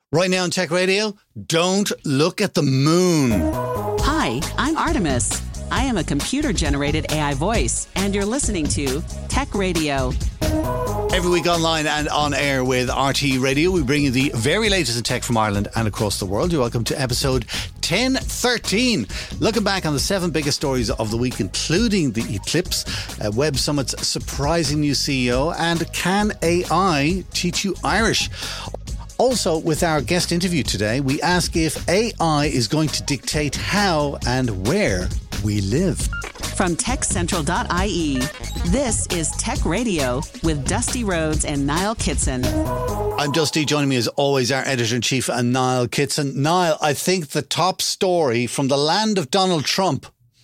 Right now on Tech Radio, don't look at the moon. Hi, I'm Artemis. I am a computer-generated AI voice, and you're listening to Tech Radio. Every week online and on air with RT Radio, we bring you the very latest in tech from Ireland and across the world. You're welcome to episode 1013. Looking back on the 7 biggest stories of the week, including the eclipse, Web Summit's surprising new CEO, and can AI teach you Irish? Also, with our guest interview today, we ask if AI is going to dictate how and where we live. From techcentral.ie, this is Tech Radio with Dusty Rhodes and Niall Kitson. I'm Dusty. Joining me as always, our editor-in-chief, Niall Kitson. Niall, I think the top story from the land of Donald Trump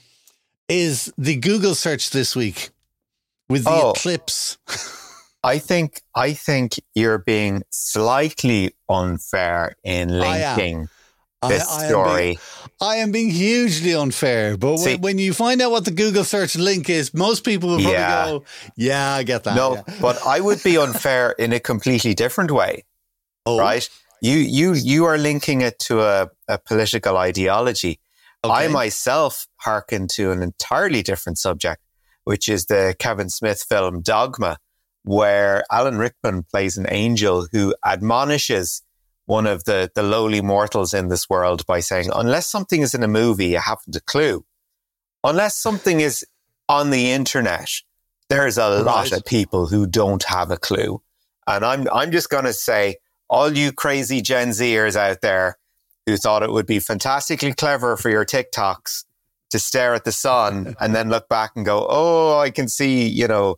is the Google search this week with the eclipse. I think you're being slightly unfair in linking this story. I am being hugely unfair, but when you find out what the Google search link is, most people will probably go, yeah, I get that. No, but I would be unfair in a completely different way, right? You are linking it to a political ideology. Okay. I myself hearken to an entirely different subject, which is the Kevin Smith film Dogma, where Alan Rickman plays an angel who admonishes one of the lowly mortals in this world by saying, unless something is in a movie, you haven't a clue. Unless something is on the internet, there's a lot of people who don't have a clue. And I'm just going to say, all you crazy Gen Zers out there who thought it would be fantastically clever for your TikToks to stare at the sun and then look back and go, oh, I can see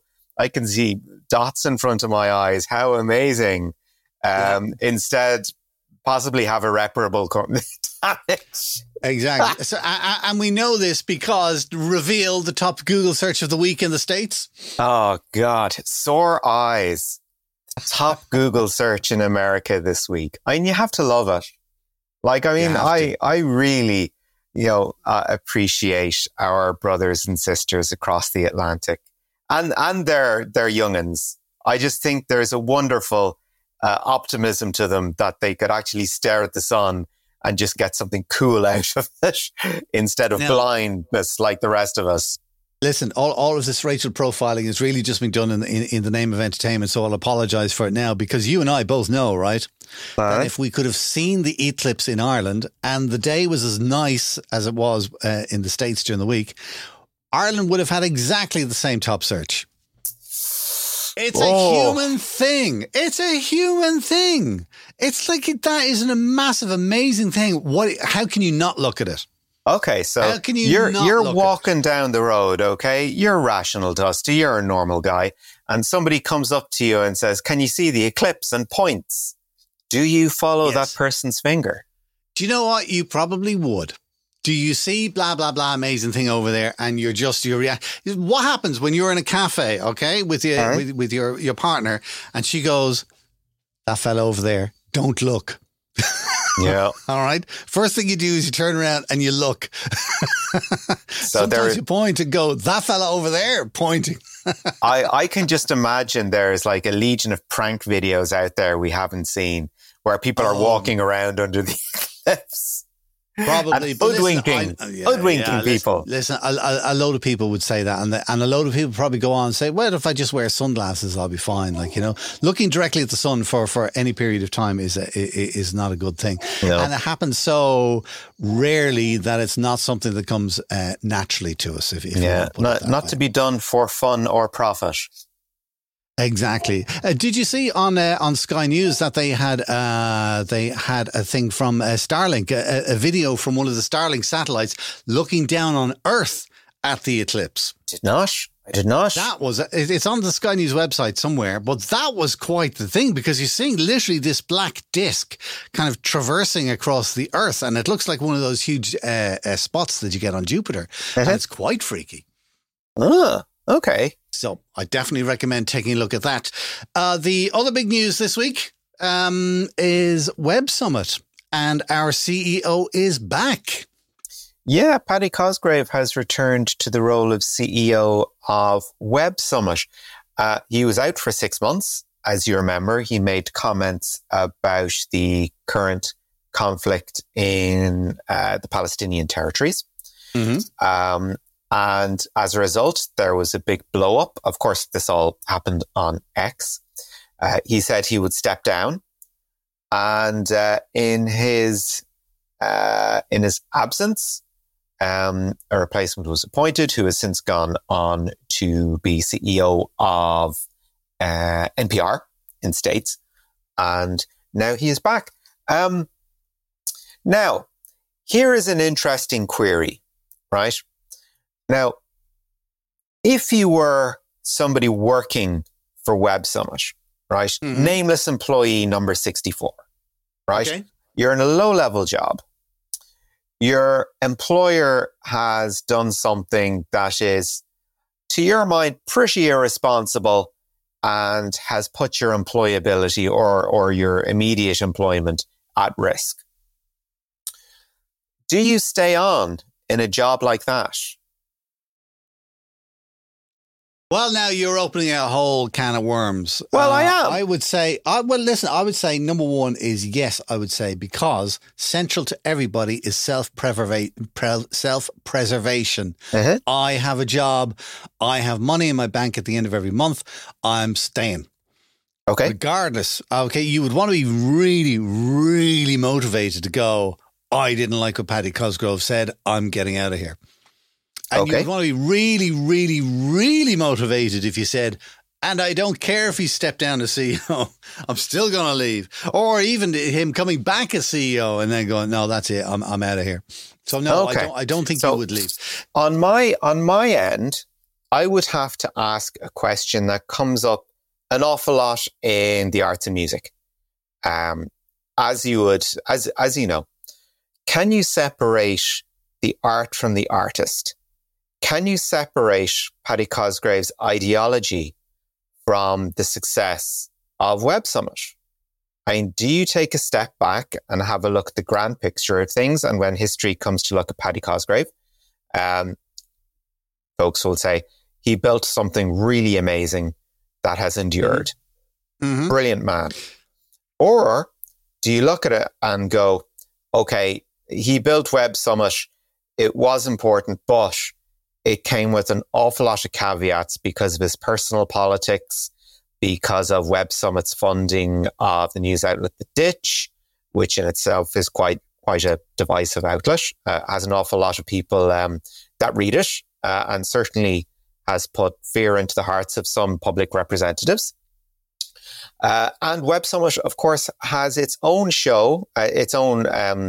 dots in front of my eyes. How amazing. Instead, possibly have irreparable damage. Exactly. So, and we know this because reveal the top Google search of the week in the States. Oh, God. Sore eyes. Top Google search in America this week. I mean, you have to love it. Like, I mean, I really, appreciate our brothers and sisters across the Atlantic. And their young'uns. I just think there's a wonderful optimism to them that they could actually stare at the sun and just get something cool out of it instead of blindness like the rest of us. Listen, all of this racial profiling has really just been done in the name of entertainment, so I'll apologise for it now, because you and I both know, right? That if we could have seen the eclipse in Ireland and the day was as nice as it was in the States during the week, Ireland would have had exactly the same top search. It's a human thing. It's a human thing. It's like that is a massive, amazing thing. How can you not look at it? Okay, so you're walking down the road, okay? You're rational, Dusty. You're a normal guy. And somebody comes up to you and says, can you see the eclipse, and points? Do you follow that person's finger? Do you know what? You probably would. Do you see blah, blah, blah, amazing thing over there? And you're what happens when you're in a cafe, okay, with your partner, and she goes, that fella over there, don't look. Yeah. All right. First thing you do is you turn around and you look. So sometimes you point and go, that fella over there, pointing. I can just imagine there's like a legion of prank videos out there we haven't seen where people are walking around under the eclipse. Probably. And hoodwinking people. Listen, a load of people would say that, and a load of people probably go on and say, well, if I just wear sunglasses, I'll be fine. Like, looking directly at the sun for any period of time is not a good thing. No. And it happens so rarely that it's not something that comes naturally to us. If not to be done for fun or profit. Exactly. Did you see on Sky News that they had a thing from Starlink, a video from one of the Starlink satellites looking down on Earth at the eclipse? I did not. It's on the Sky News website somewhere, but that was quite the thing, because you're seeing literally this black disc kind of traversing across the Earth, and it looks like one of those huge spots that you get on Jupiter. And it's quite freaky. Okay. So I definitely recommend taking a look at that. The other big news this week is Web Summit, and our CEO is back. Yeah, Paddy Cosgrave has returned to the role of CEO of Web Summit. He was out for 6 months. as you remember, he made comments about the current conflict in the Palestinian territories. Mm-hmm. And as a result, there was a big blow up. Of course, this all happened on X. He said he would step down, and in his absence, a replacement was appointed, who has since gone on to be CEO of NPR in States, and now he is back. Now, here is an interesting query, right? Now, if you were somebody working for Web Summit, right? Mm-hmm. Nameless employee number 64, right? Okay. You're in a low-level job. Your employer has done something that is, to your mind, pretty irresponsible and has put your employability or your immediate employment at risk. Do you stay on in a job like that? Well, now you're opening a whole can of worms. Well, I am. I would say, I would say number one is yes, I would say, because central to everybody is self-preservation. Uh-huh. I have a job. I have money in my bank at the end of every month. I'm staying. Okay. Regardless. Okay. You would want to be really, really motivated to go, I didn't like what Paddy Cosgrove said. I'm getting out of here. And you would want to be really, really, really motivated if you said, and I don't care if he stepped down as CEO, I'm still going to leave. Or even him coming back as CEO and then going, no, that's it, I'm out of here. So no, I don't think you would leave. On my end, I would have to ask a question that comes up an awful lot in the arts and music. As you know, can you separate the art from the artist? Can you separate Paddy Cosgrave's ideology from the success of Web Summit? I mean, do you take a step back and have a look at the grand picture of things? And when history comes to look at Paddy Cosgrave, folks will say he built something really amazing that has endured. Mm-hmm. Brilliant man. Or do you look at it and go, okay, he built Web Summit. It was important, but it came with an awful lot of caveats because of his personal politics, because of Web Summit's funding of the news outlet The Ditch, which in itself is quite a divisive outlet, has an awful lot of people that read it, and certainly has put fear into the hearts of some public representatives. And Web Summit, of course, has its own show, its own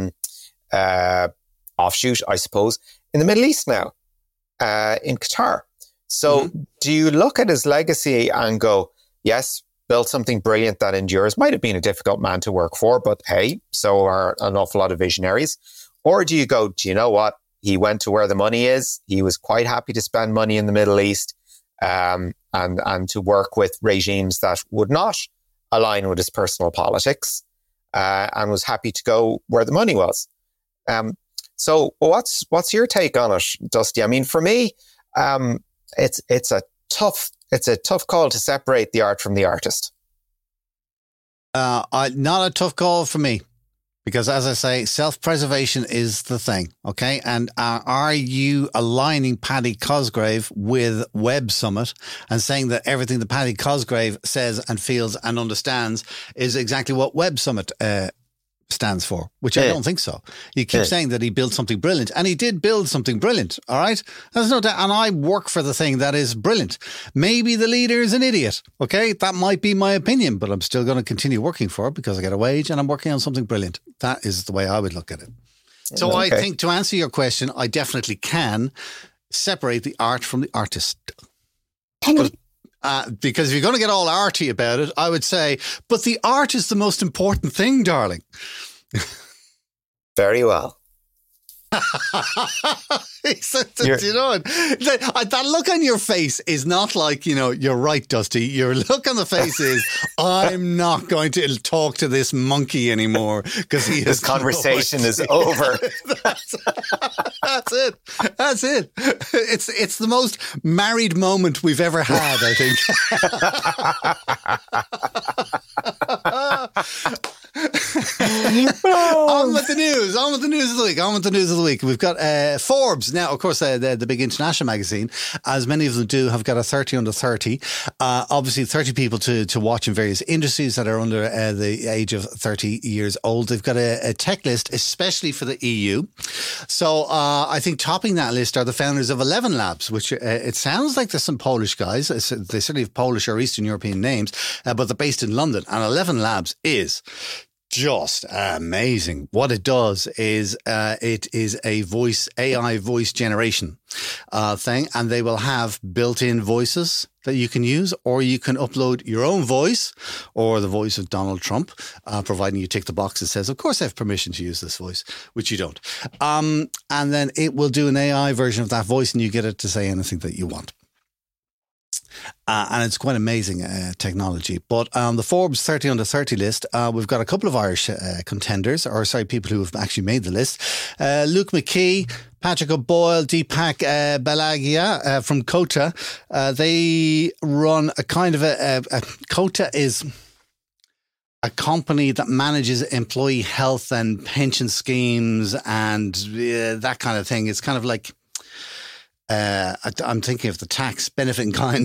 offshoot, I suppose, in the Middle East now. In Qatar. So do you look at his legacy and go, yes, built something brilliant that endures, might have been a difficult man to work for, but hey, so are an awful lot of visionaries. Or do you go, do you know what? He went to where the money is. He was quite happy to spend money in the Middle East and to work with regimes that would not align with his personal politics and was happy to go where the money was. So what's your take on it, Dusty? I mean, for me, it's a tough call to separate the art from the artist. Not a tough call for me, because as I say, self-preservation is the thing. Okay. And are you aligning Paddy Cosgrave with Web Summit and saying that everything that Paddy Cosgrave says and feels and understands is exactly what Web Summit stands for, which I don't think so. You keep saying that he built something brilliant, and he did build something brilliant. All right. There's no doubt. And I work for the thing that is brilliant. Maybe the leader is an idiot. Okay. That might be my opinion, but I'm still going to continue working for it because I get a wage and I'm working on something brilliant. That is the way I would look at it. So I think, to answer your question, I definitely can separate the art from the artist. Because if you're going to get all arty about it, I would say, but the art is the most important thing, darling. Very well. You know, that look on your face is not like, you're right, Dusty. Your look on the face is, I'm not going to talk to this monkey anymore because this conversation is over. That's it. It's the most married moment we've ever had, I think. On with the news of the week. We've got Forbes. Now, of course, the big international magazine, as many of them do, have got a 30 under 30. Obviously, 30 people to watch in various industries that are under the age of 30 years old. They've got a tech list, especially for the EU. So I think topping that list are the founders of 11 Labs, which it sounds like there's some Polish guys. They certainly have Polish or Eastern European names, but they're based in London. And 11 Labs is just amazing. What it does is it is a AI voice generation thing, and they will have built-in voices that you can use, or you can upload your own voice or the voice of Donald Trump, providing you tick the box that says, of course I have permission to use this voice, which you don't. And then it will do an AI version of that voice, and you get it to say anything that you want. And it's quite amazing technology. But on the Forbes 30 under 30 list, we've got a couple of Irish contenders, people who have actually made the list. Luke McKee, Patrick O'Boyle, Deepak Balagia from Kota. They run a kind of Kota is a company that manages employee health and pension schemes and that kind of thing. It's kind of like, I'm thinking of the tax benefit in kind.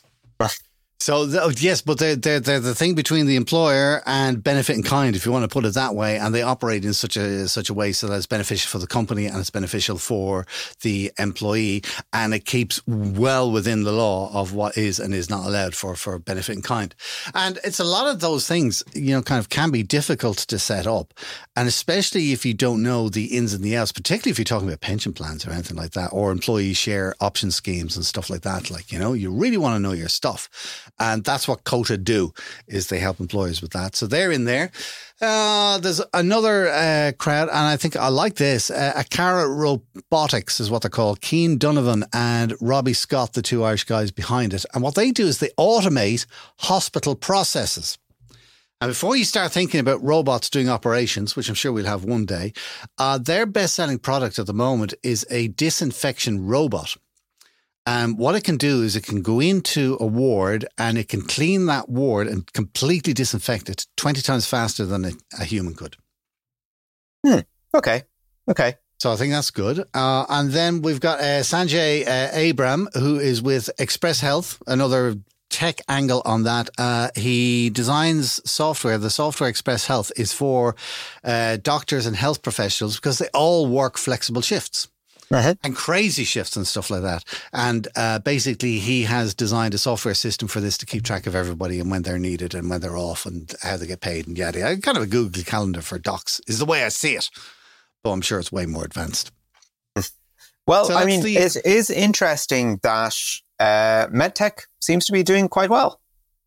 So, yes, but they're the thing between the employer and benefit in kind, if you want to put it that way, and they operate in such a way so that it's beneficial for the company and it's beneficial for the employee, and it keeps well within the law of what is and is not allowed for benefit in kind. And it's a lot of those things, kind of can be difficult to set up, and especially if you don't know the ins and the outs, particularly if you're talking about pension plans or anything like that, or employee share option schemes and stuff like that. You really want to know your stuff. And that's what Kota do, is they help employers with that. So they're in there. There's another crowd, and I think I like this. Akara Robotics is what they're called. Keane Donovan and Robbie Scott, the two Irish guys behind it. And what they do is they automate hospital processes. And before you start thinking about robots doing operations, which I'm sure we'll have one day, their best-selling product at the moment is a disinfection robot. And what it can do is it can go into a ward and it can clean that ward and completely disinfect it 20 times faster than a human could. Okay. So I think that's good. And then we've got Sanjay Abram, who is with Express Health, another tech angle on that. He designs software. The software Express Health is for doctors and health professionals because they all work flexible shifts. And crazy shifts and stuff like that. And basically, he has designed a software system for this to keep track of everybody and when they're needed and when they're off and how they get paid and yada yada. Kind of a Google Calendar for docs is the way I see it. But I'm sure it's way more advanced. Well, so it is interesting that MedTech seems to be doing quite well.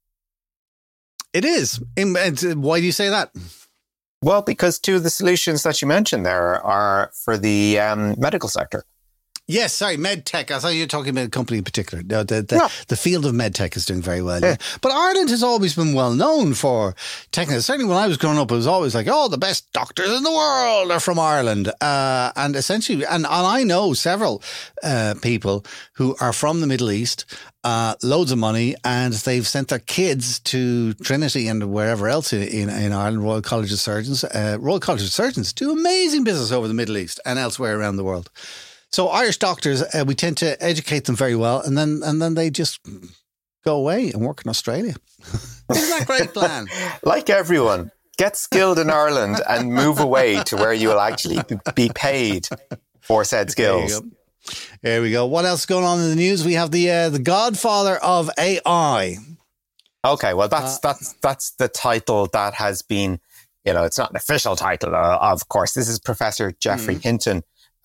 It is. Why do you say that? Well, because two of the solutions that you mentioned there are for the medical sector. Yes, sorry, MedTech. I thought you were talking about a company in particular. No, the field of MedTech is doing very well. Yeah. But Ireland has always been well known for technical. Certainly when I was growing up, it was always like, the best doctors in the world are from Ireland. And essentially, and I know several people who are from the Middle East, loads of money, and they've sent their kids to Trinity and wherever else in Ireland, Royal College of Surgeons. Royal College of Surgeons do amazing business over the Middle East and elsewhere around the world. So Irish doctors, we tend to educate them very well, and then they just go away and work in Australia. Isn't that a great plan? Like everyone, get skilled in Ireland and move away to where you will actually be paid for said skills. There we go. What else is going on in the news? We have the Godfather of AI. Okay, well that's the title that has been, it's not an official title, of course. This is Professor Geoffrey Hinton.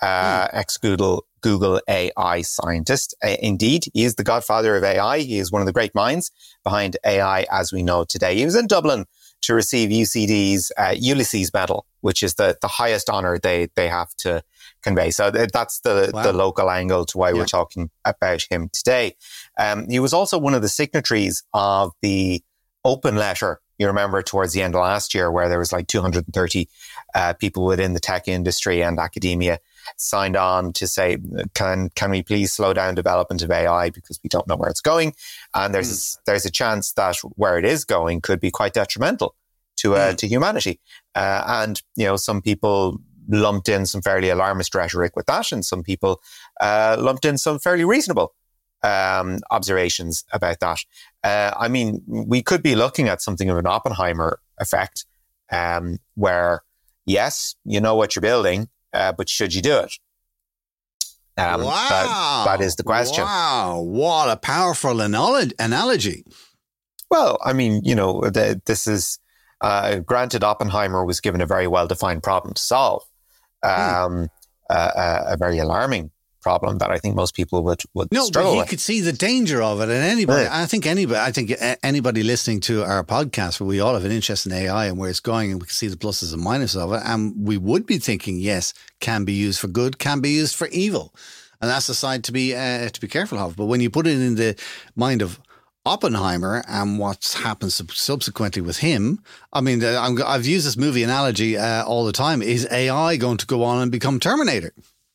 Ex-Google AI scientist. Indeed, he is the godfather of AI. He is one of the great minds behind AI as we know today. He was in Dublin to receive UCD's Ulysses Medal, which is the highest honour they have to convey. So that's the local angle to why we're talking about him today. He was also one of the signatories of the open letter. You remember towards the end of last year where there was like 230 people within the tech industry and academia signed on to say, can we please slow down development of AI because we don't know where it's going. And there's a chance that where it is going could be quite detrimental to humanity. And, some people lumped in some fairly alarmist rhetoric with that, and some people lumped in some fairly reasonable observations about that. I mean, we could be looking at something of an Oppenheimer effect, where, yes, you know what you're building, but should you do it? Wow. That is the question. Wow. What a powerful analogy. Well, I mean, this is, granted, Oppenheimer was given a very well-defined problem to solve, a very alarming problem that I think most people would struggle with. But he could see the danger of it, and anybody, I think anybody listening to our podcast, where we all have an interest in AI and where it's going, and we can see the pluses and minuses of it, and we would be thinking, yes, can be used for good, can be used for evil, and that's the side to be careful of. But when you put it in the mind of Oppenheimer and what's happened subsequently with him, I mean, I've used this movie analogy all the time. Is AI going to go on and become Terminator?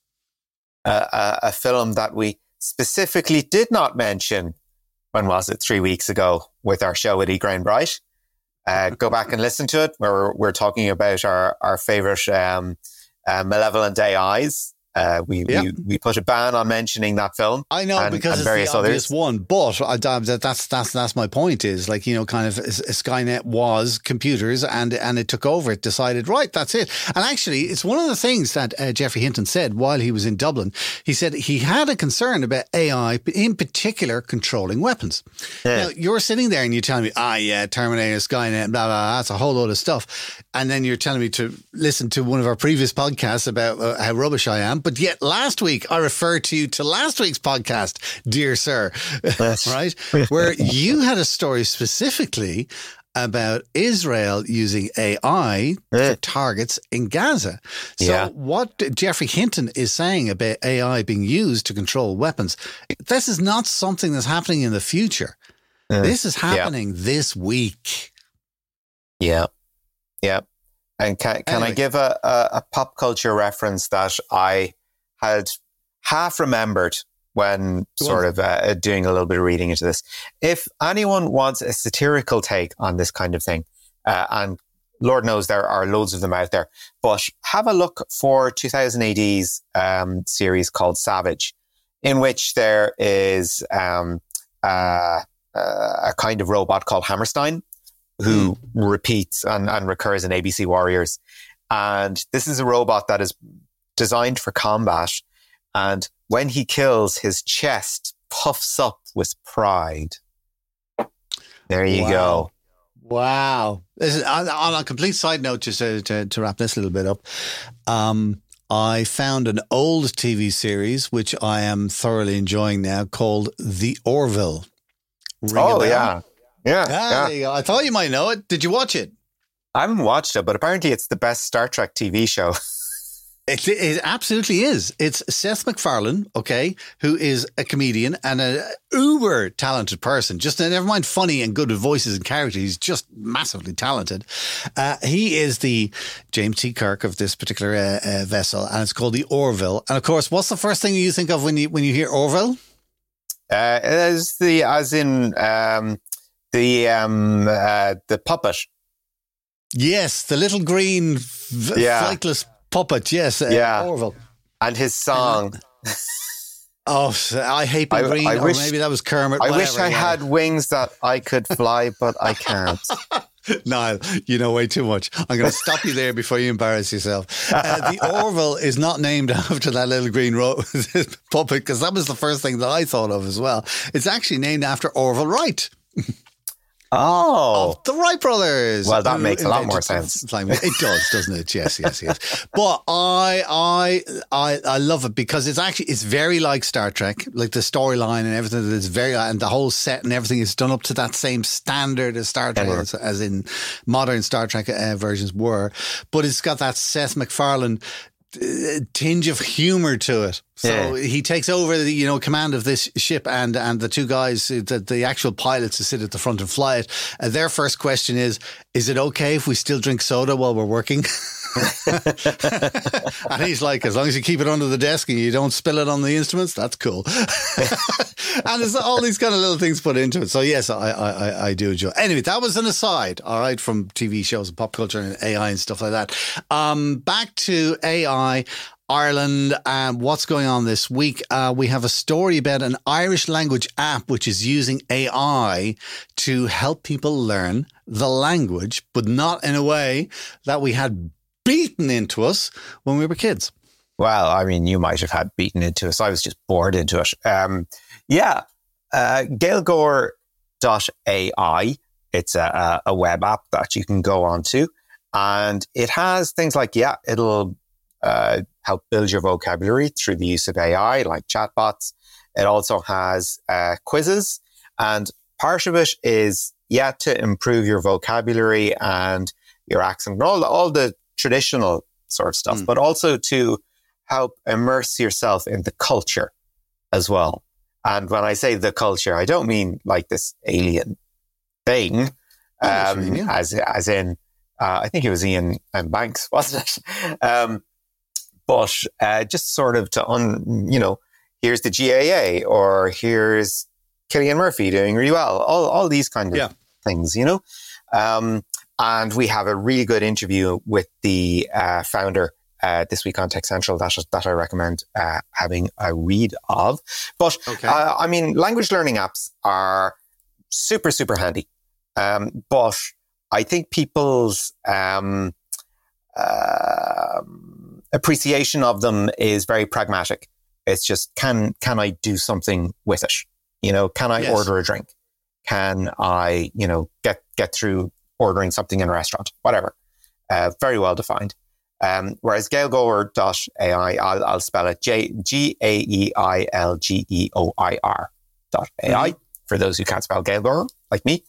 A film that we specifically did not mention, when was it, 3 weeks ago, with our show with E. Grain Bright. Go back and listen to it, where we're talking about our favourite malevolent AIs. We put a ban on mentioning that film. I know, because it's the obvious one, but that's my point. Is like, kind of Skynet was computers, and it took over. It decided, right, that's it. And actually, it's one of the things that Geoffrey Hinton said while he was in Dublin. He said he had a concern about AI, in particular, controlling weapons. Yeah. Now, you're sitting there and you're telling me, Terminator, Skynet, blah, blah, that's a whole load of stuff. And then you're telling me to listen to one of our previous podcasts about how rubbish I am. But yet last week, I referred to you to last week's podcast, dear sir, right? Where you had a story specifically about Israel using AI for targets in Gaza. So what Geoffrey Hinton is saying about AI being used to control weapons, this is not something that's happening in the future. This is happening this week. Yeah. Yeah. And can I give a pop culture reference that I had half remembered when sort of doing a little bit of reading into this? If anyone wants a satirical take on this kind of thing, and Lord knows there are loads of them out there, but have a look for 2000 AD's series called Savage, in which there is a kind of robot called Hammerstein, who repeats and recurs in ABC Warriors. And this is a robot that is designed for combat. And when he kills, his chest puffs up with pride. There you go. Wow. On a complete side note, just to wrap this a little bit up, I found an old TV series, which I am thoroughly enjoying now, called The Orville. Yeah. There you go. I thought you might know it. Did you watch it? I haven't watched it, but apparently it's the best Star Trek TV show. It absolutely is. It's Seth MacFarlane, who is a comedian and an uber talented person. Just never mind funny and good with voices and characters. He's just massively talented. He is the James T. Kirk of this particular vessel, and it's called the Orville. And of course, what's the first thing you think of when you hear Orville? The puppet. Yes, the little green flightless puppet. Yes, Orville. And his song. I hate being green. Or maybe that was Kermit. I wish I had wings that I could fly, but I can't. Niall, you know way too much. I'm going to stop you there before you embarrass yourself. The Orville is not named after that little green puppet, because that was the first thing that I thought of as well. It's actually named after Orville Wright. Of the Wright brothers. Well, that makes a lot more sense. It does, doesn't it? Yes. But I love it because it's very like Star Trek, like the storyline and everything. Is very, and the whole set and everything is done up to that same standard as Star Trek, as in modern Star Trek versions were. But it's got that Seth MacFarlane tinge of humor to it. So he takes over the command of this ship, and the two guys, the actual pilots who sit at the front and fly it. Their first question is it okay if we still drink soda while we're working? And he's like, as long as you keep it under the desk and you don't spill it on the instruments, that's cool. And there's all these kind of little things put into it. So yes, I do enjoy it. Anyway, that was an aside, all right, from TV shows and pop culture and AI and stuff like that. Back to AI Ireland and what's going on this week. We have a story about an Irish language app which is using AI to help people learn the language, but not in a way that we had beaten into us when we were kids. Well, I mean, you might have had beaten into us. I was just bored into it. Gaeilgeoir.ai. It's a web app that you can go onto, and it has things like, it'll help build your vocabulary through the use of AI, like chatbots. It also has quizzes, and part of it is, to improve your vocabulary and your accent and all the traditional sort of stuff, but also to help immerse yourself in the culture as well. And when I say the culture, I don't mean like this alien thing, as in, I think it was Ian Banks, wasn't it? But just sort of here's the GAA, or here's Cillian Murphy doing really well. All these kind of things, and we have a really good interview with the founder this week on Tech Central that I recommend having a read of. But I mean, language learning apps are super, super handy. But I think people's appreciation of them is very pragmatic. It's just, can I do something with it? Can I order a drink? Can I, get through ordering something in a restaurant? Whatever. Very well defined. Whereas Gaeilgeoir.ai, I'll spell it GAEILGEOIR.ai for those who can't spell Gaeilgeoir, like me.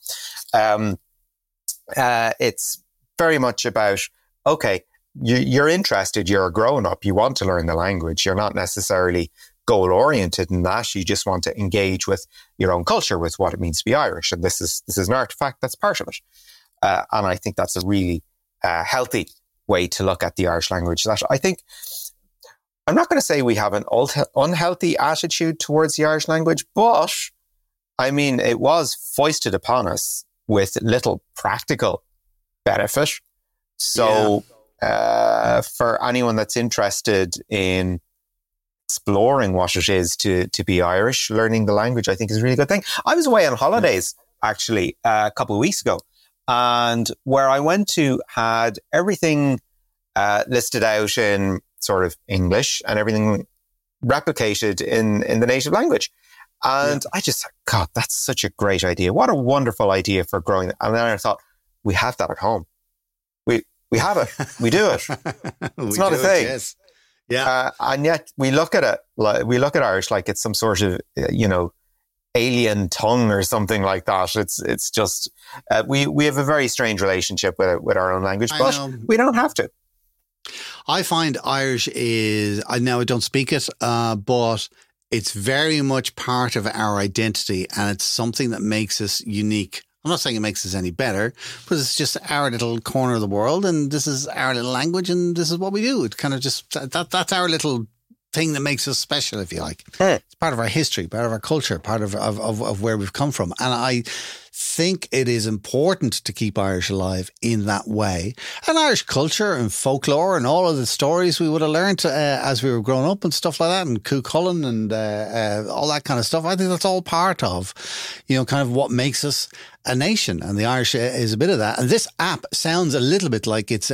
It's very much about, okay, you're interested, you're a grown-up, you want to learn the language. You're not necessarily goal-oriented in that. You just want to engage with your own culture, with what it means to be Irish. And this is an artifact that's part of it. And I think that's a really healthy way to look at the Irish language. That I think, I'm not going to say we have an unhealthy attitude towards the Irish language, but I mean, it was foisted upon us with little practical benefit. So for anyone that's interested in exploring what it is to be Irish, learning the language, I think is a really good thing. I was away on holidays, actually, a couple of weeks ago. And where I went to had everything listed out in sort of English and everything replicated in the native language. And I just thought, God, that's such a great idea. What a wonderful idea for growing. And then I thought, we have that at home. We have it. We do it. It's not a thing. Yes. Yeah. And yet we look at it, like we look at Irish like it's some sort of, alien tongue or something like that. It's just, we have a very strange relationship with our own language, but we don't have to. I find Irish is, I don't speak it, but it's very much part of our identity, and it's something that makes us unique. I'm not saying it makes us any better, but it's just our little corner of the world, and this is our little language, and this is what we do. It kind of just, that's our little thing that makes us special, if you like. It's part of our history, part of our culture, part of where we've come from. And I think it is important to keep Irish alive in that way. And Irish culture and folklore and all of the stories we would have learned as we were growing up and stuff like that, and Cú Chulainn and all that kind of stuff. I think that's all part of, kind of what makes us a nation. And the Irish is a bit of that. And this app sounds a little bit like it's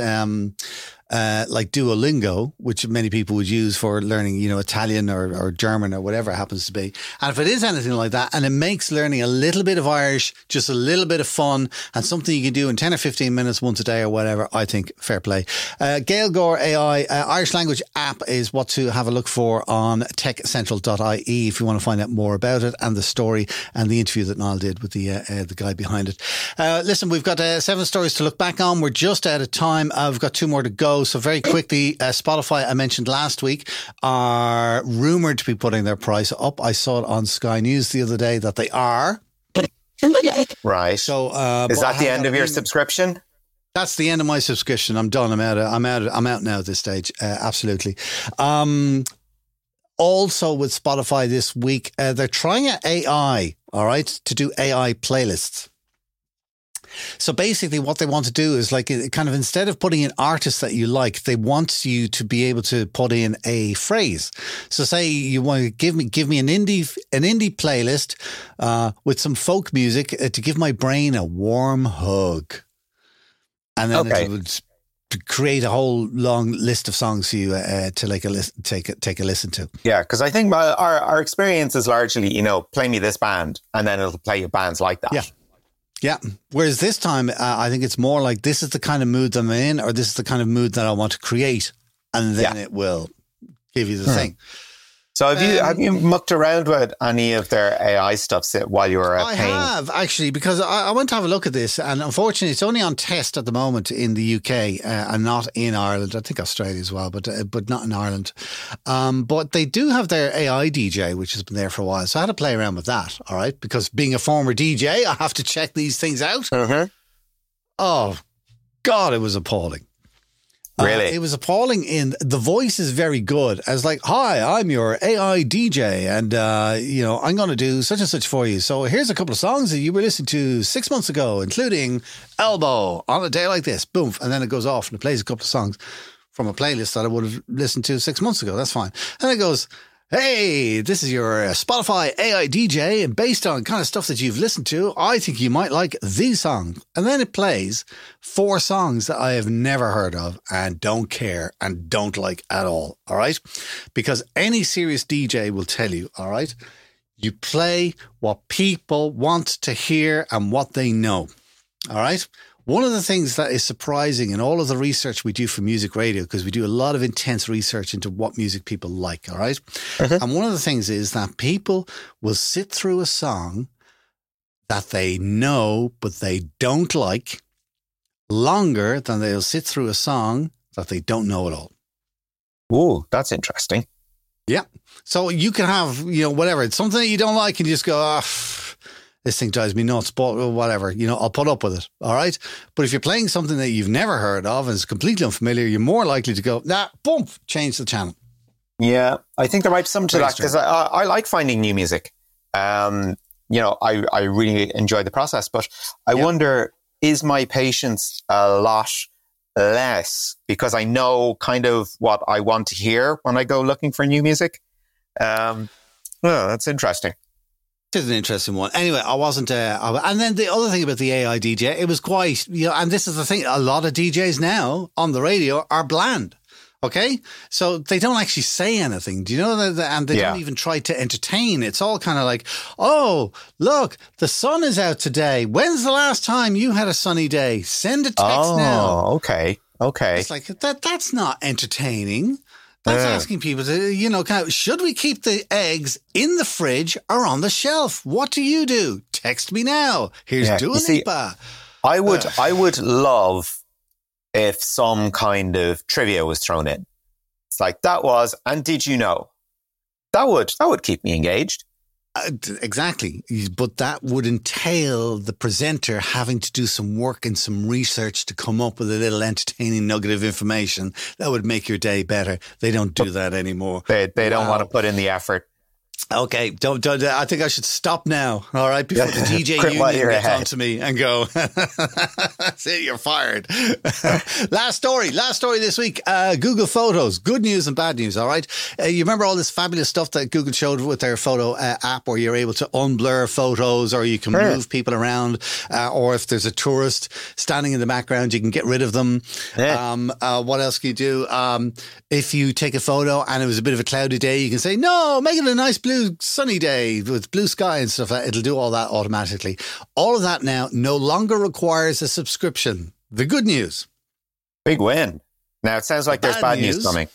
like Duolingo, which many people would use for learning, Italian or German or whatever it happens to be. And if it is anything like that, and it makes learning a little bit of Irish, just a little bit of fun, and something you can do in 10 or 15 minutes once a day or whatever, I think fair play. Gaeilgeoir.ai, Irish language app, is what to have a look for on techcentral.ie if you want to find out more about it and the story and the interview that Niall did with the guy behind it. Listen, we've got 7 stories to look back on. We're just out of time. We've got 2 more to go. go. So very quickly, Spotify, I mentioned last week, are rumored to be putting their price up. I saw it on Sky News the other day that they are. Right. So is that the end of your subscription? That's the end of my subscription. I'm done. I'm out now at this stage. Absolutely. Also with Spotify this week, they're trying an AI, all right, to do AI playlists. So basically what they want to do is like kind of instead of putting in artists that you like, they want you to be able to put in a phrase. So say you want to give me an indie playlist with some folk music to give my brain a warm hug. And then it would create a whole long list of songs for you to take a listen to. Yeah, because I think our experience is largely, play me this band, and then it'll play you bands like that. Yeah. Yeah. Whereas this time, I think it's more like this is the kind of mood that I'm in, or this is the kind of mood that I want to create, and then it will give you the thing. So have you mucked around with any of their AI stuff while you were paying? I have, actually, because I went to have a look at this, and unfortunately it's only on test at the moment in the UK and not in Ireland. I think Australia as well, but not in Ireland. But they do have their AI DJ, which has been there for a while. So I had to play around with that, all right? Because being a former DJ, I have to check these things out. Mm-hmm. Oh, God, it was appalling. Really? It was appalling. The voice is very good. I was like, hi, I'm your AI DJ and, I'm going to do such and such for you. So here's a couple of songs that you were listening to 6 months ago, including Elbow on a day like this. Boom. And then it goes off and it plays a couple of songs from a playlist that I would have listened to 6 months ago. That's fine. And it goes, hey, this is your Spotify AI DJ, and based on kind of stuff that you've listened to, I think you might like these songs. And then it plays 4 songs that I have never heard of and don't care and don't like at all, all right? Because any serious DJ will tell you, all right, you play what people want to hear and what they know, all right? One of the things that is surprising in all of the research we do for music radio, because we do a lot of intense research into what music people like, all right? Mm-hmm. And one of the things is that people will sit through a song that they know but they don't like longer than they'll sit through a song that they don't know at all. Oh, that's interesting. Yeah. So you can have, whatever. It's something that you don't like and you just go, this thing drives me nuts, but whatever, I'll put up with it. All right. But if you're playing something that you've never heard of and is completely unfamiliar, you're more likely to go, boom, change the channel. Yeah. I think there might be something to that because I like finding new music. I really enjoy the process, but I wonder, is my patience a lot less because I know kind of what I want to hear when I go looking for new music? That's interesting. This is an interesting one. Anyway, I wasn't... and then the other thing about the AI DJ, it was quite... and this is the thing, a lot of DJs now on the radio are bland, okay? So they don't actually say anything. Do you know that? And they don't even try to entertain. It's all kind of like, oh, look, the sun is out today. When's the last time you had a sunny day? Send a text now. Oh, okay. It's like, that's not entertaining. That's asking people to, should we keep the eggs in the fridge or on the shelf? What do you do? Text me now. Here's Dua Lipa. I would love if some kind of trivia was thrown in. It's like and did you know? That would keep me engaged. Exactly. But that would entail the presenter having to do some work and some research to come up with a little entertaining nugget of information that would make your day better. They don't do that anymore. They don't want to put in the effort. Okay, don't. I think I should stop now. All right, before the DJ union gets onto me and go, "That's it, you're fired." Last story this week. Google Photos, good news and bad news. All right, you remember all this fabulous stuff that Google showed with their photo app, where you're able to unblur photos, or you can move people around, or if there's a tourist standing in the background, you can get rid of them. Yeah. What else can you do? If you take a photo and it was a bit of a cloudy day, you can say, "No, make it a nice blue sunny day with blue sky and stuff." It'll do all that automatically. All of that now no longer requires a subscription. The good news. Big win. Now it sounds like there's bad news coming.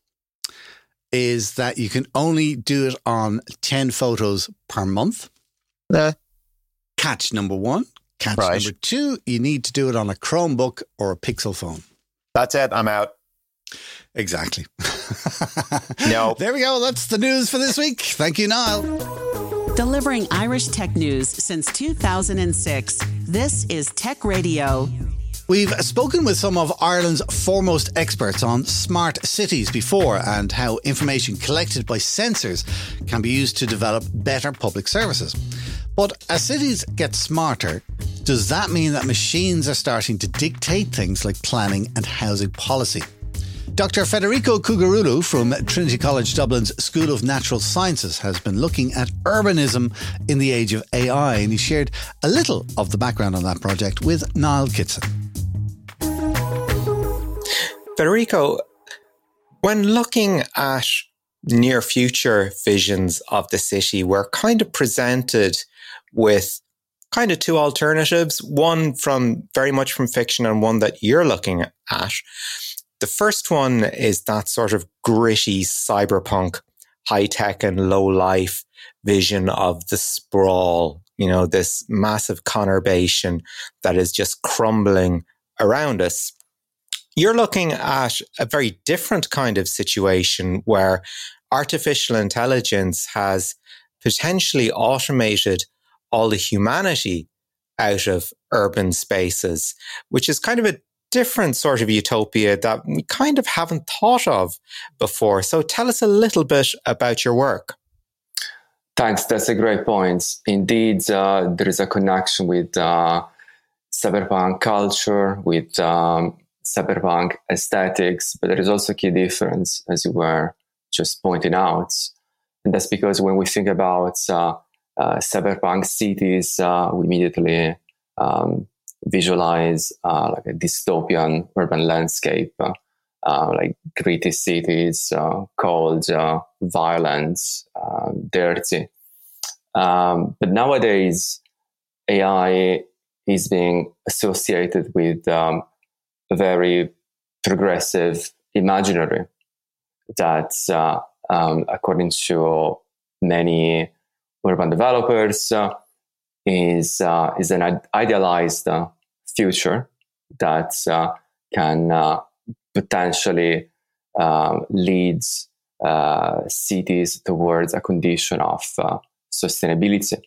Is that you can only do it on 10 photos per month. Catch number 1. Catch number 2, you need to do it on a Chromebook or a Pixel phone. That's it. I'm out. Exactly. No. There we go. That's the news for this week. Thank you, Niall. Delivering Irish tech news since 2006. This is Tech Radio. We've spoken with some of Ireland's foremost experts on smart cities before and how information collected by sensors can be used to develop better public services. But as cities get smarter, does that mean that machines are starting to dictate things like planning and housing policy? Dr. Federico Cugarulu from Trinity College Dublin's School of Natural Sciences has been looking at urbanism in the age of AI, and he shared a little of the background on that project with Niall Kitson. Federico, when looking at near future visions of the city, we're kind of presented with kind of two alternatives, one from very much from fiction and one that you're looking at. The first one is that sort of gritty cyberpunk, high-tech and low-life vision of the sprawl, this massive conurbation that is just crumbling around us. You're looking at a very different kind of situation where artificial intelligence has potentially automated all the humanity out of urban spaces, which is kind of a different sort of utopia that we kind of haven't thought of before. So tell us a little bit about your work. Thanks. That's a great point. Indeed, there is a connection with cyberpunk culture, with cyberpunk aesthetics, but there is also a key difference, as you were just pointing out. And that's because when we think about cyberpunk cities, we immediately visualize like a dystopian urban landscape, like gritty cities, cold, violent, dirty. But nowadays, AI is being associated with a very progressive imaginary that, according to many urban developers, is an idealized future that can potentially lead cities towards a condition of sustainability.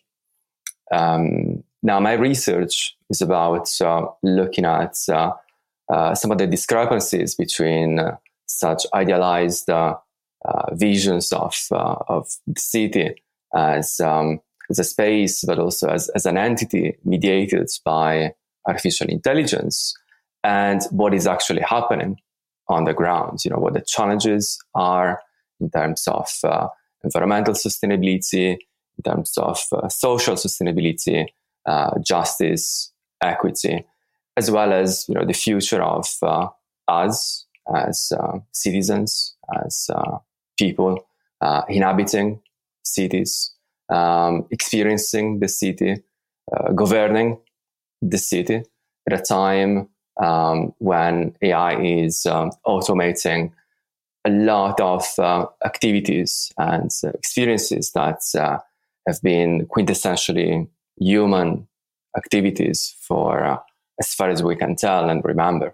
Now, my research is about looking at some of the discrepancies between such idealized visions of the city as a space, but also as an entity mediated by artificial intelligence, and what is actually happening on the ground. What the challenges are in terms of environmental sustainability, in terms of social sustainability, justice, equity, as well as the future of us as citizens, as people inhabiting cities, experiencing the city, governing the city at a time when AI is automating a lot of activities and experiences that have been quintessentially human activities for as far as we can tell and remember.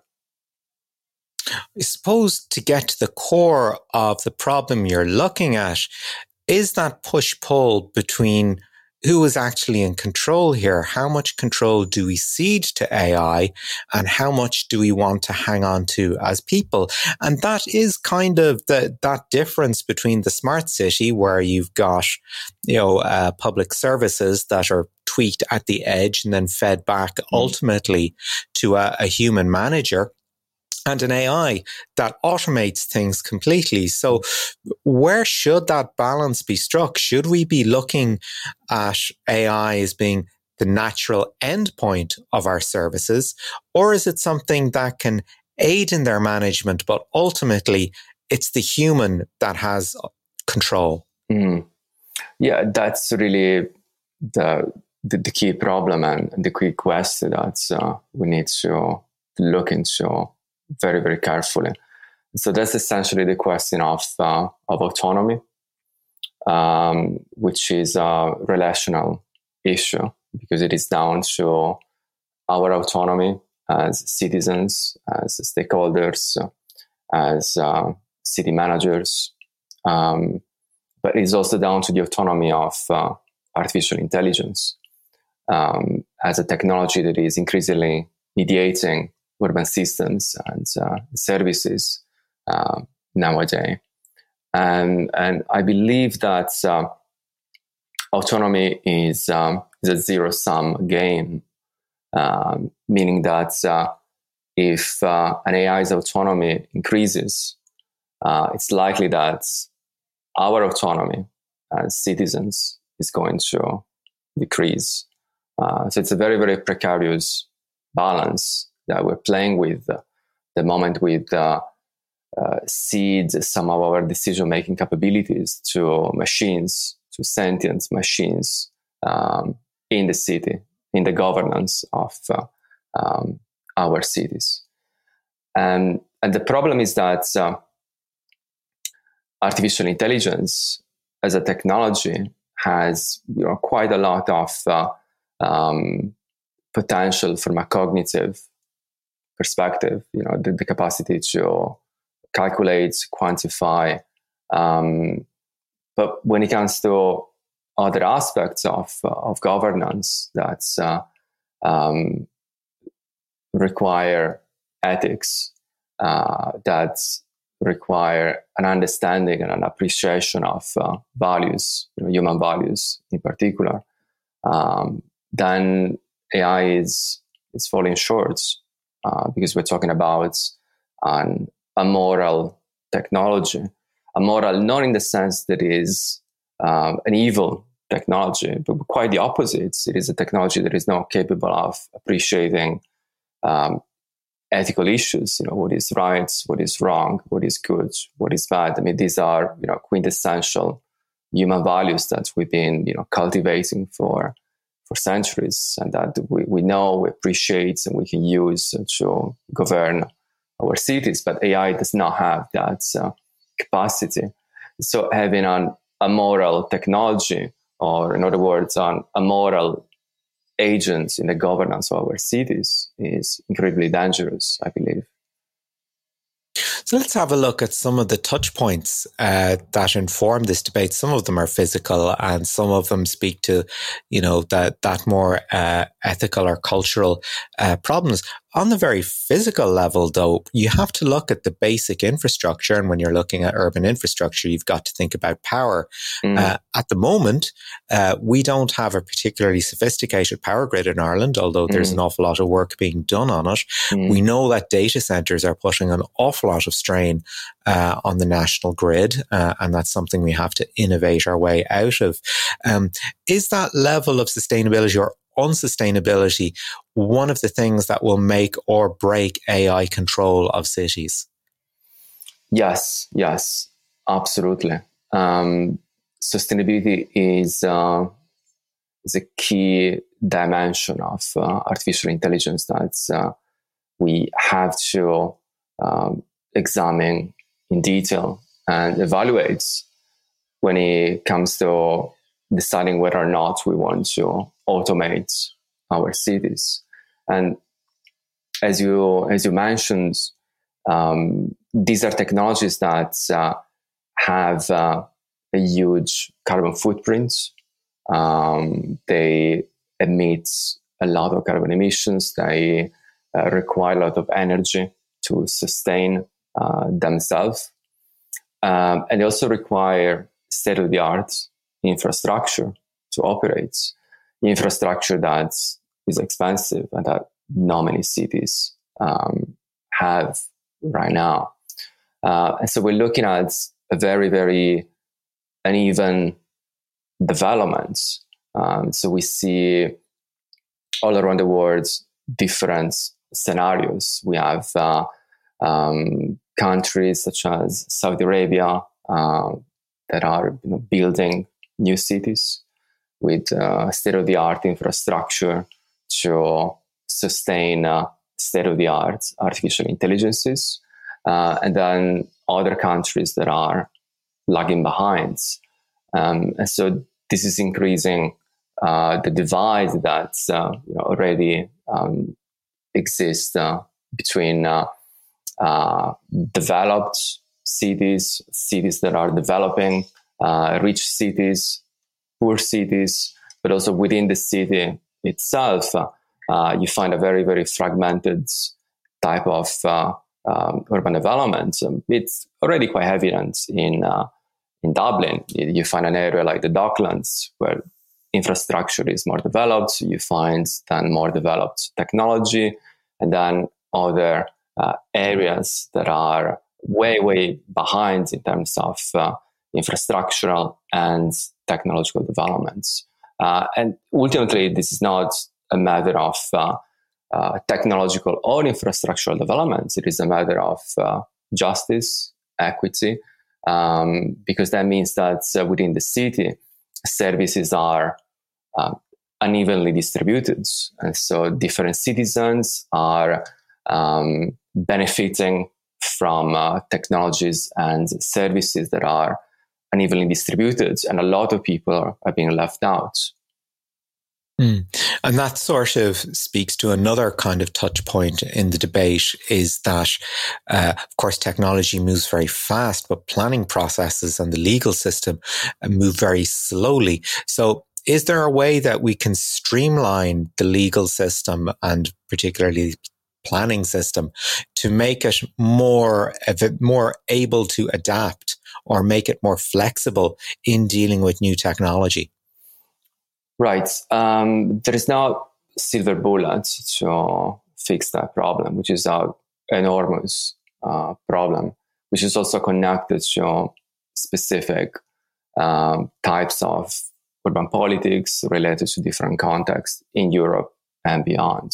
I suppose to get to the core of the problem you're looking at is that push-pull between who is actually in control here. How much control do we cede to AI and how much do we want to hang on to as people? And that is kind of that difference between the smart city, where you've got, public services that are tweaked at the edge and then fed back ultimately to a human manager, and an AI that automates things completely. So where should that balance be struck? Should we be looking at AI as being the natural endpoint of our services, or is it something that can aid in their management, but ultimately it's the human that has control? Yeah, that's really the key problem and the key question that we need to look into very, very carefully. So that's essentially the question of autonomy, which is a relational issue because it is down to our autonomy as citizens, as stakeholders, as city managers. But it's also down to the autonomy of artificial intelligence as a technology that is increasingly mediating urban systems and services nowadays. And I believe that autonomy is a zero-sum game, meaning that if an AI's autonomy increases, it's likely that our autonomy as citizens is going to decrease. So it's a very, very precarious balance that we're playing with the moment with cede some of our decision-making capabilities to machines, to sentient machines in the city, in the governance of our cities. And the problem is that artificial intelligence as a technology has quite a lot of potential from a cognitive perspective, the capacity to calculate, quantify. But when it comes to other aspects of governance that require ethics, that require an understanding and an appreciation of values, human values in particular, then AI is falling short because we're talking about a moral technology, a moral not in the sense that it is an evil technology, but quite the opposite. It is a technology that is not capable of appreciating ethical issues, what is right, what is wrong, what is good, what is bad. I mean, these are, quintessential human values that we've been, cultivating for centuries, and that we know, we appreciate, and we can use to govern our cities. But AI does not have that capacity. So having a moral technology, or in other words, a moral agents in the governance of our cities is incredibly dangerous, I believe. So let's have a look at some of the touch points that inform this debate. Some of them are physical, and some of them speak to, that more ethical or cultural problems. On the very physical level, though, you have to look at the basic infrastructure. And when you're looking at urban infrastructure, you've got to think about power. At the moment, we don't have a particularly sophisticated power grid in Ireland, although there's an awful lot of work being done on it. We know that data centres are putting an awful lot of strain on the national grid, and that's something we have to innovate our way out of. Is that level of sustainability or unsustainability one of the things that will make or break AI control of cities? Yes, absolutely. Sustainability is a key dimension of artificial intelligence that we have to examine in detail and evaluate when it comes to deciding whether or not we want to automate our cities. And as you mentioned, these are technologies that have a huge carbon footprint. They emit a lot of carbon emissions. They require a lot of energy to sustain themselves. And they also require state-of-the-art infrastructure to operate. Infrastructure that is expensive and that not many cities have right now. And so we're looking at a very, very uneven development. So we see all around the world different scenarios. We have countries such as Saudi Arabia that are building new cities with state-of-the-art infrastructure to sustain state-of-the-art artificial intelligences, and then other countries that are lagging behind. And so this is increasing the divide that already exists between developed cities, cities that are developing, rich cities, poor cities, but also within the city itself, you find a very, very fragmented type of urban development. It's already quite evident in Dublin. You find an area like the Docklands where infrastructure is more developed. You find then more developed technology, and then other areas that are way, way behind in terms of infrastructural and technological developments. And ultimately, this is not a matter of technological or infrastructural developments. It is a matter of justice, equity, because that means that within the city, services are unevenly distributed. And so different citizens are benefiting from technologies and services that are unevenly distributed, and a lot of people are being left out. And that sort of speaks to another kind of touch point in the debate, is that, of course, technology moves very fast, but planning processes and the legal system move very slowly. So is there a way that we can streamline the legal system and particularly planning system to make it more able to adapt or make it more flexible in dealing with new technology? Right. There is no silver bullet to fix that problem, which is an enormous problem, which is also connected to specific types of urban politics related to different contexts in Europe and beyond.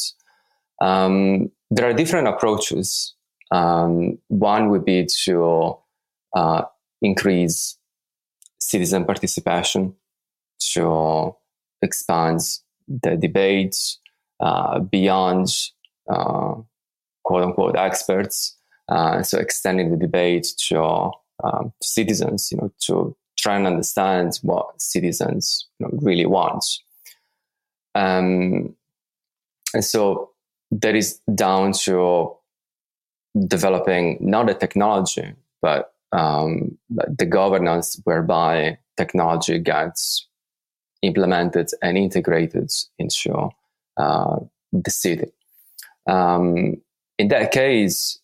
There are different approaches. One would be to increase citizen participation, to expand the debates beyond quote-unquote experts, so extending the debate to citizens, to try and understand what citizens really want. And so that is down to developing not the technology, but the governance whereby technology gets implemented and integrated into the city. In that case,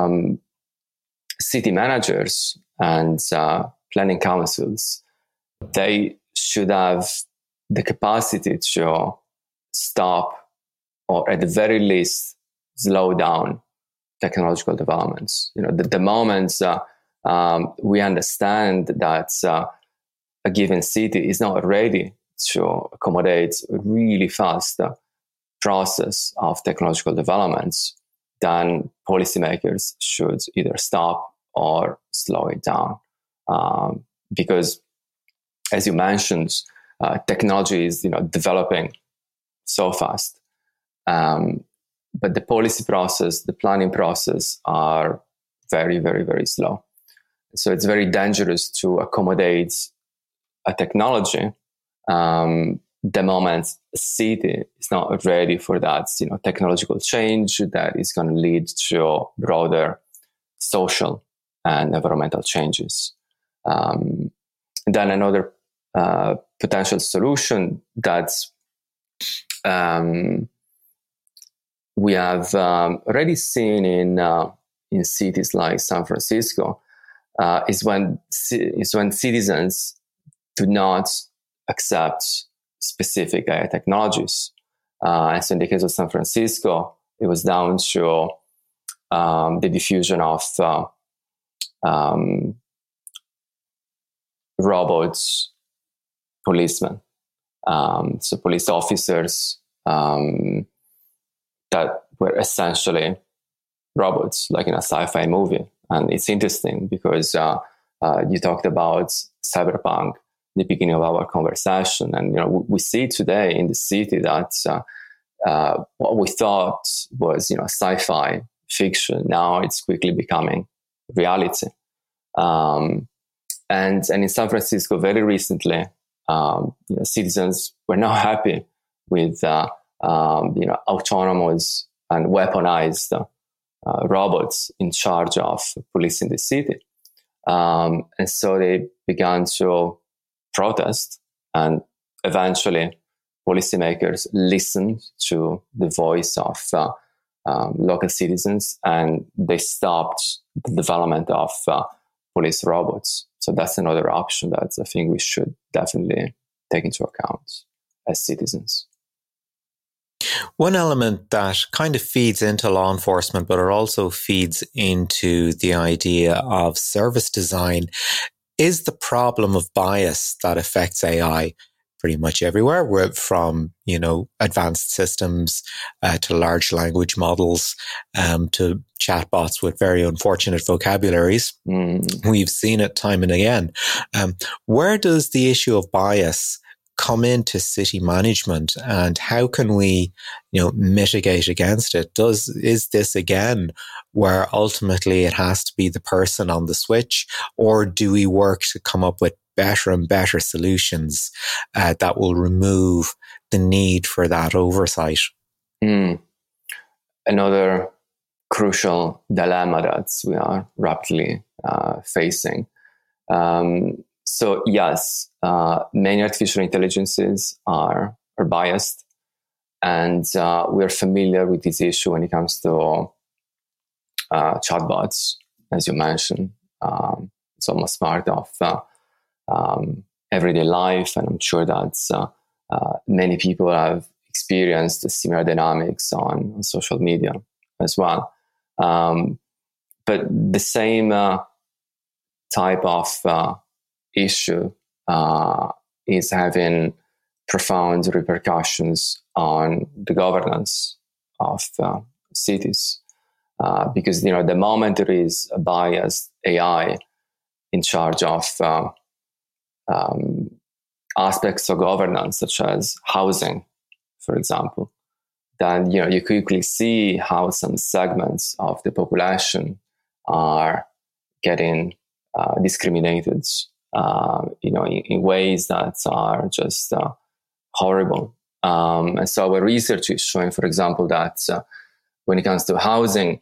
city managers and planning councils, they should have the capacity to stop, or at the very least, slow down technological developments. The moment we understand that a given city is not ready to accommodate a really fast process of technological developments, then policymakers should either stop or slow it down. Because, as you mentioned, technology is developing so fast. But the policy process, the planning process are very, very, very slow. So it's very dangerous to accommodate a technology the moment a city is not ready for that technological change that is going to lead to broader social and environmental changes. And then another potential solution that we have already seen in cities like San Francisco is when citizens do not accept specific AI technologies. And so in the case of San Francisco, it was down to the diffusion of robots, policemen. So police officers that were essentially robots, like in a sci-fi movie. And it's interesting because you talked about cyberpunk at the beginning of our conversation. And we see today in the city that what we thought was sci-fi fiction, now it's quickly becoming reality. And in San Francisco, very recently, citizens were not happy with autonomous and weaponized robots in charge of policing the city. And so they began to protest, and eventually policymakers listened to the voice of local citizens, and they stopped the development of police robots. So that's another option that I think we should definitely take into account as citizens. One element that kind of feeds into law enforcement, but it also feeds into the idea of service design, is the problem of bias that affects AI pretty much everywhere. We're from, advanced systems to large language models to chatbots with very unfortunate vocabularies. We've seen it time and again. Where does the issue of bias come into city management, and how can we, mitigate against it? Is this again where ultimately it has to be the person on the switch, or do we work to come up with better and better solutions that will remove the need for that oversight? Another crucial dilemma that we are rapidly facing. So yes, many artificial intelligences are biased, and we're familiar with this issue when it comes to chatbots, as you mentioned. It's almost part of everyday life, and I'm sure that many people have experienced similar dynamics on social media as well. But the same type of issue is having profound repercussions on the governance of cities. Because, the moment there is a biased AI in charge of aspects of governance, such as housing, for example, then, you quickly see how some segments of the population are getting discriminated in ways that are just horrible. And so our research is showing, for example, that when it comes to housing,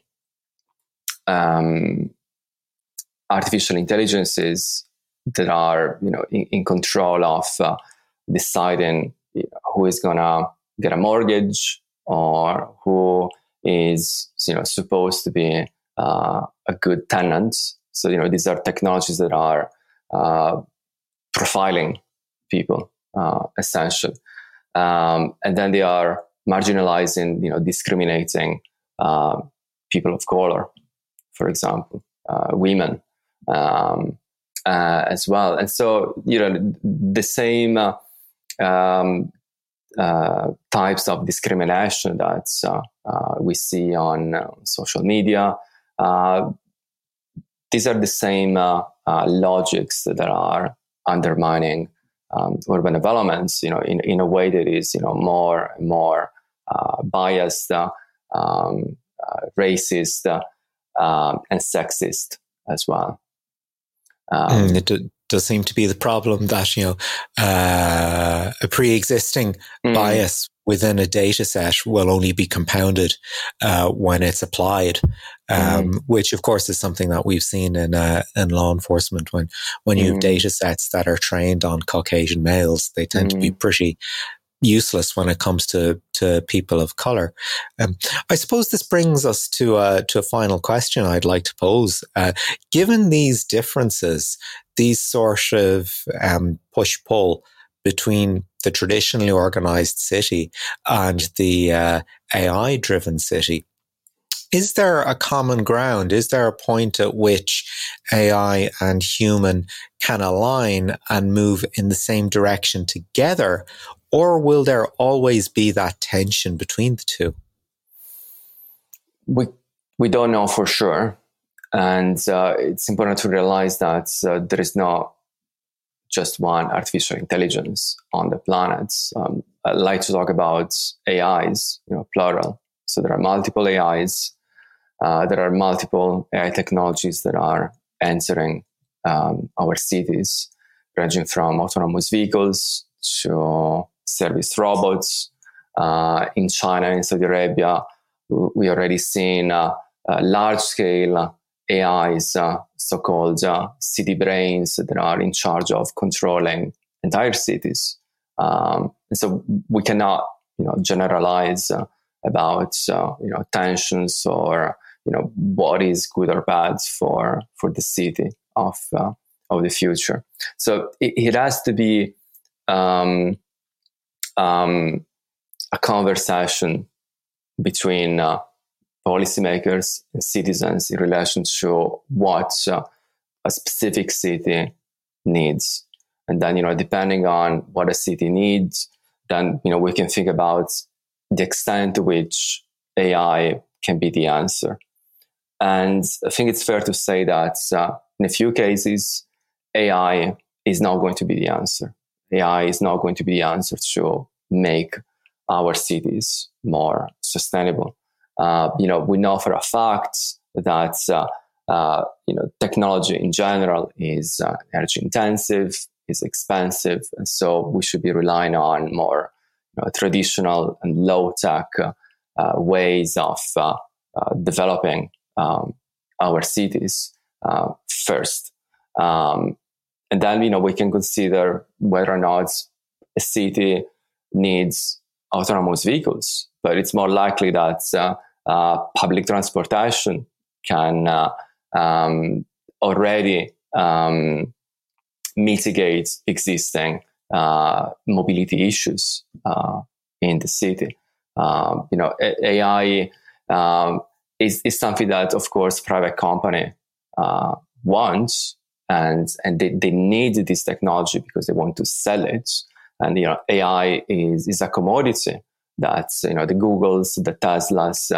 artificial intelligences that are, in control of deciding who is going to get a mortgage or who is, supposed to be a good tenant. So, these are technologies that are profiling people, essentially. And then they are marginalizing, discriminating people of color, for example, women as well. And so, the same types of discrimination that we see on social media, these are the same logics that are undermining urban developments, in a way that is, more and more biased, racist, and sexist as well. It does seem to be the problem that, a pre-existing bias within a data set will only be compounded when it's applied, which of course is something that we've seen in law enforcement. When you have data sets that are trained on Caucasian males, they tend to be pretty useless when it comes to people of color. I suppose this brings us to a final question I'd like to pose. Given these differences, these sort of push-pull between the traditionally organized city and the AI-driven city, is there a common ground? Is there a point at which AI and human can align and move in the same direction together? Or will there always be that tension between the two? We don't know for sure. And it's important to realize that there is not just one artificial intelligence on the planet. I like to talk about AIs, plural. So there are multiple AIs. There are multiple AI technologies that are entering our cities, ranging from autonomous vehicles to service robots. In China and Saudi Arabia, we already seen large-scale AIs, so-called city brains that are in charge of controlling entire cities. And so we cannot, generalize about, tensions or, what is good or bad for the city of the future. So it has to be a conversation between policymakers and citizens in relation to what a specific city needs. And then, depending on what a city needs, then, we can think about the extent to which AI can be the answer. And I think it's fair to say that in a few cases, AI is not going to be the answer. AI is not going to be the answer to make our cities more sustainable. We know for a fact that technology in general is energy intensive, is expensive, and so we should be relying on more traditional and low tech ways of developing our cities first, and then we can consider whether or not a city needs autonomous vehicles. But it's more likely that public transportation can already mitigate existing mobility issues in the city. AI is something that, of course, private company wants, and they need this technology because they want to sell it. And AI is a commodity that the Googles, the Teslas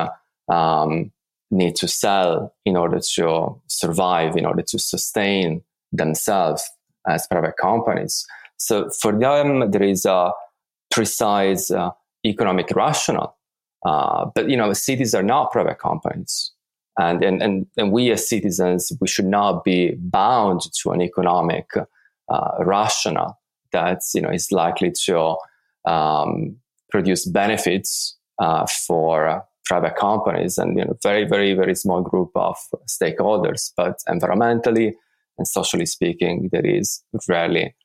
need to sell in order to survive, in order to sustain themselves as private companies. So for them, there is a precise economic rationale. But cities are not private companies, and we as citizens, we should not be bound to an economic rationale that is likely to produce benefits for private companies and very, very, very small group of stakeholders. But environmentally and socially speaking, there is rarely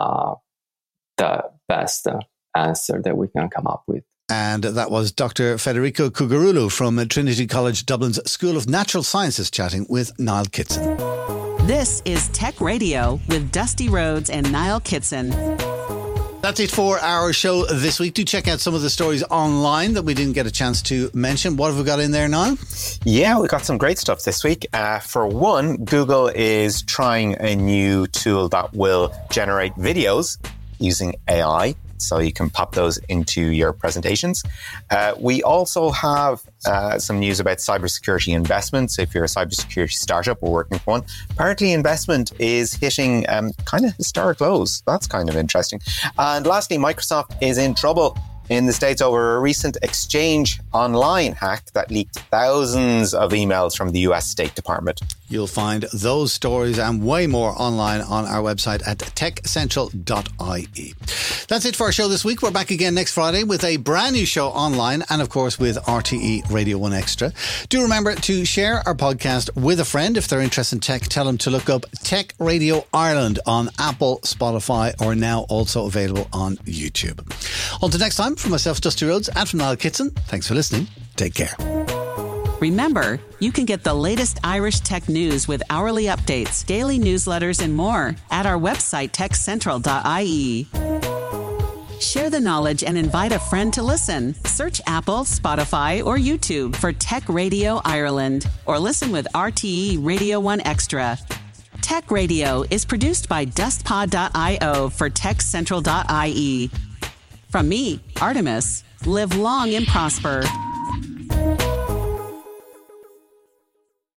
the best answer that we can come up with. And that was Dr. Federico Cugarullo from Trinity College Dublin's School of Natural Sciences chatting with Niall Kitson. This is Tech Radio with Dusty Rhodes and Niall Kitson. That's it for our show this week. Do check out some of the stories online that we didn't get a chance to mention. What have we got in there, Niall? Yeah, we've got some great stuff this week. For one, Google is trying a new tool that will generate videos using AI, so you can pop those into your presentations. We also have some news about cybersecurity investments. If you're a cybersecurity startup or working for one, apparently investment is hitting kind of historic lows. That's kind of interesting. And lastly, Microsoft is in trouble in the States over a recent Exchange Online hack that leaked thousands of emails from the US State Department. You'll find those stories and way more online on our website at techcentral.ie. That's it for our show this week. We're back again next Friday with a brand new show online and, of course, with RTE Radio 1 Extra. Do remember to share our podcast with a friend. If they're interested in tech, tell them to look up Tech Radio Ireland on Apple, Spotify, or now also available on YouTube. Until next time, from myself, Dusty Rhodes, and from Niall Kitson, thanks for listening. Take care. Remember, you can get the latest Irish tech news with hourly updates, daily newsletters, and more at our website, techcentral.ie. Share the knowledge and invite a friend to listen. Search Apple, Spotify, or YouTube for Tech Radio Ireland, or listen with RTE Radio 1 Extra. Tech Radio is produced by dustpod.io for techcentral.ie. From me, Artemis, live long and prosper.